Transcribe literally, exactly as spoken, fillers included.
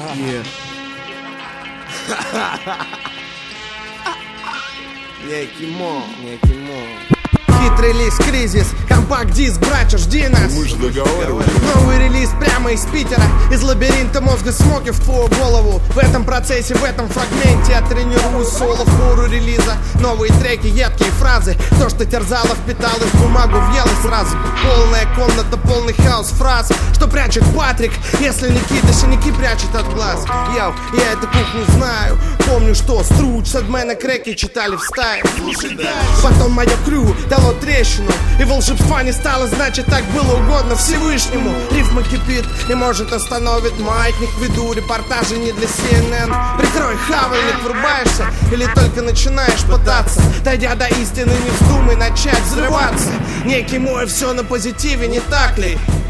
Yeah. Некий мон, некий мон. Хитрый релиз, кризис, компакт-диск, братья, жди нас. Мы же договаривались. Новый релиз прямо из Питера. Из лабиринта мозга смоки в твою голову. В этом процессе, в этом фрагменте я тренирую соло в пору релиза. Новые треки, едкие фразы. То, что терзало, впиталось в бумагу, въелось сразу. Полная комната, полный хаос фраз. Что прячет Патрик, если Никита синяки прячет от глаз. Яу, я эту кухню знаю. Помню, что Струч, Садмена, Креки читали в стае. Потом мое крю дало трещину, и волшебства не стало, значит так было угодно Всевышнему. Рифма кипит и может остановит маятник. Веду репортажи не для си эн эн. Прикрой хавальник, врубаешься или только начинаешь пытаться. Дойдя до истины, не вздумай начать взрываться. Некий мой, все на позитиве, не так ли?